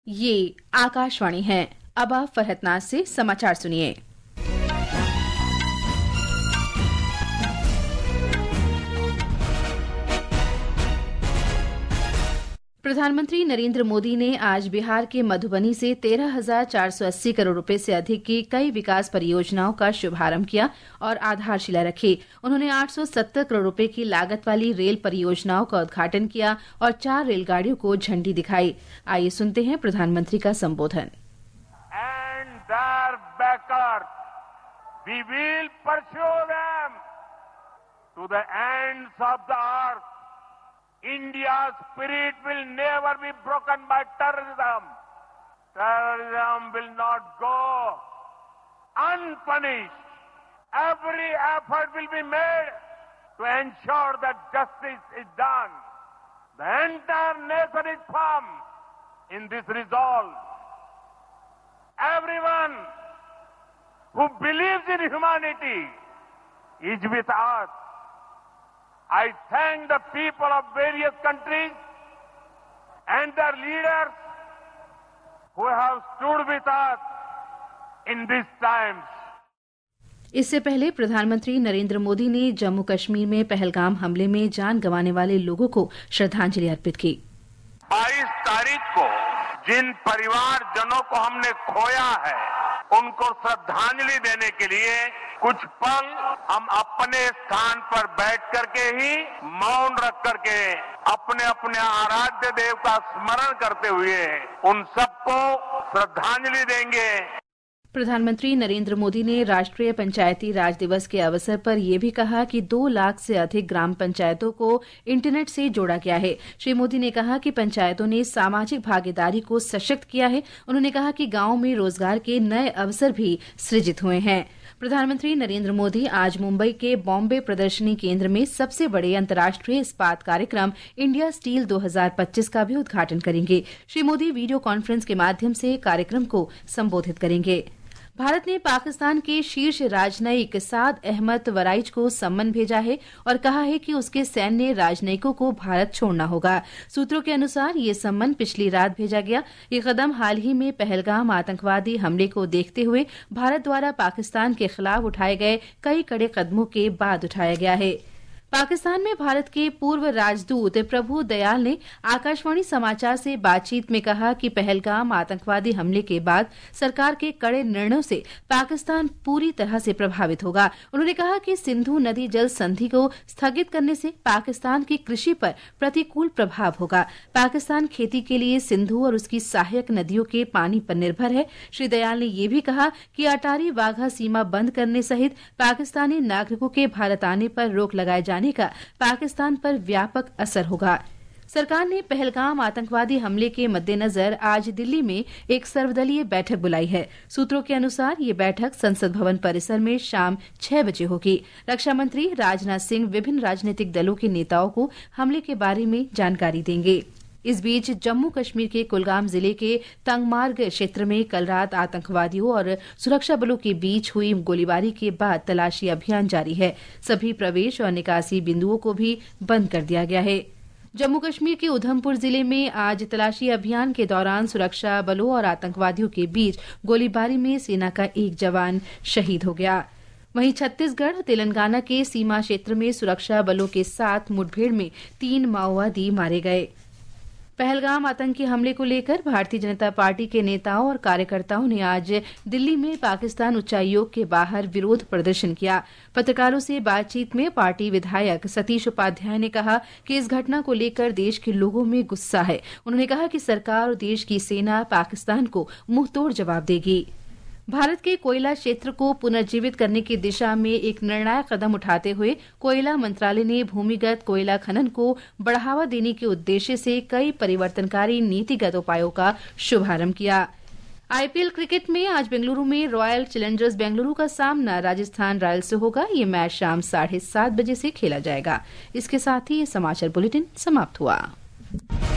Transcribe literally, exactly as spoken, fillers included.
ये आकाशवाणी है। अब आप फरहतनाज से समाचार सुनिए। प्रधानमंत्री नरेंद्र मोदी ने आज बिहार के मधुबनी से तेरह हजार चार सौ अस्सी करोड़ रुपए से अधिक की कई विकास परियोजनाओं का शुभारंभ किया और आधारशिला रखी। उन्होंने आठ सौ सत्तर करोड़ रुपए की लागत वाली रेल परियोजनाओं का उद्घाटन किया और चार रेलगाड़ियों को झंडी दिखाई। आइए सुनते हैं प्रधानमंत्री का संबोधन। And their backers, we will pursue them to the ends of the earth. India's spirit will never be broken by terrorism. Terrorism will not go unpunished. Every effort will be made to ensure that justice is done. The entire nation is firm in this resolve. Everyone who believes in humanity is with us. I thank the people of various countries and their leaders who have stood with us in these times. इससे पहले प्रधानमंत्री नरेंद्र मोदी ने जम्मू कश्मीर में पहलगाम हमले में जान गंवाने वाले लोगों को श्रद्धांजलि अर्पित की। बाईस तारीख को जिन परिवारजनों को हमने खोया है, उनको श्रद्धांजलि देने के लिए कुछ पल हम अपने स्थान पर बैठ करके ही मौन रख करके अपने अपने आराध्य देव का स्मरण करते हुए उन सबको श्रद्धांजलि देंगे। प्रधानमंत्री नरेंद्र मोदी ने राष्ट्रीय पंचायती राज दिवस के अवसर पर यह भी कहा कि दो लाख से अधिक ग्राम पंचायतों को इंटरनेट से जोड़ा गया है। श्री मोदी ने कहा कि पंचायतों ने सामाजिक भागीदारी को सशक्त किया है। उन्होंने कहा कि गांवों में रोजगार के नए अवसर भी सृजित हुए हैं। प्रधानमंत्री नरेंद्र मोदी आज मुंबई के बॉम्बे प्रदर्शनी केंद्र में सबसे बड़े अंतर्राष्ट्रीय इस्पात कार्यक्रम इंडिया स्टील दो हज़ार पच्चीस का भी उद्घाटन करेंगे। श्री मोदी वीडियो कॉन्फ्रेंस के माध्यम से कार्यक्रम को संबोधित करेंगे। भारत ने पाकिस्तान के शीर्ष राजनयिक साद अहमद वराइच को सम्मन भेजा है और कहा है कि उसके सैन्य राजनयिकों को भारत छोड़ना होगा। सूत्रों के अनुसार ये सम्मन पिछली रात भेजा गया। ये कदम हाल ही में पहलगाम आतंकवादी हमले को देखते हुए भारत द्वारा पाकिस्तान के खिलाफ उठाए गए कई कड़े कदमों के बाद उठाया गया है। पाकिस्तान में भारत के पूर्व राजदूत प्रभु दयाल ने आकाशवाणी समाचार से बातचीत में कहा कि पहलगाम आतंकवादी हमले के बाद सरकार के कड़े निर्णयों से पाकिस्तान पूरी तरह से प्रभावित होगा। उन्होंने कहा कि सिंधु नदी जल संधि को स्थगित करने से पाकिस्तान की कृषि पर प्रतिकूल प्रभाव होगा। पाकिस्तान खेती के लिए सिंधु और उसकी सहायक नदियों के पानी पर निर्भर है। श्री दयाल ने यह भी कहा कि अटारी वाघा सीमा बंद करने सहित पाकिस्तानी नागरिकों के भारत आने पर रोक लगाए जाने का पाकिस्तान पर व्यापक असर होगा। सरकार ने पहलगाम आतंकवादी हमले के मद्देनजर आज दिल्ली में एक सर्वदलीय बैठक बुलाई है। सूत्रों के अनुसार ये बैठक संसद भवन परिसर में शाम छह बजे होगी। रक्षा मंत्री राजनाथ सिंह विभिन्न राजनीतिक दलों के नेताओं को हमले के बारे में जानकारी देंगे। इस बीच जम्मू कश्मीर के कुलगाम जिले के तंगमार्ग क्षेत्र में कल रात आतंकवादियों और सुरक्षा बलों के बीच हुई गोलीबारी के बाद तलाशी अभियान जारी है। सभी प्रवेश और निकासी बिंदुओं को भी बंद कर दिया गया है। जम्मू कश्मीर के उधमपुर जिले में आज तलाशी अभियान के दौरान सुरक्षा बलों और आतंकवादियों के बीच गोलीबारी में सेना का एक जवान शहीद हो गया। वहीं छत्तीसगढ़ तेलंगाना के सीमा क्षेत्र में सुरक्षा बलों के साथ मुठभेड़ में तीन माओवादी मारे गए। पहलगाम आतंकी हमले को लेकर भारतीय जनता पार्टी के नेताओं और कार्यकर्ताओं ने आज दिल्ली में पाकिस्तान उच्चायोग के बाहर विरोध प्रदर्शन किया। पत्रकारों से बातचीत में पार्टी विधायक सतीश उपाध्याय ने कहा कि इस घटना को लेकर देश के लोगों में गुस्सा है। उन्होंने कहा कि सरकार और देश की सेना पाकिस्तान को मुंहतोड़ जवाब देगी। भारत के कोयला क्षेत्र को पुनर्जीवित करने की दिशा में एक निर्णायक कदम उठाते हुए कोयला मंत्रालय ने भूमिगत कोयला खनन को बढ़ावा देने के उद्देश्य से कई परिवर्तनकारी नीतिगत उपायों का शुभारंभ किया। आईपीएल क्रिकेट में आज बेंगलुरु में रॉयल चैलेंजर्स बेंगलुरु का सामना राजस्थान रॉयल्स से होगा। ये मैच शाम साढ़े सात बजे से खेला जाएगा। इसके साथ ही ये समाचार बुलेटिन समाप्त हुआ।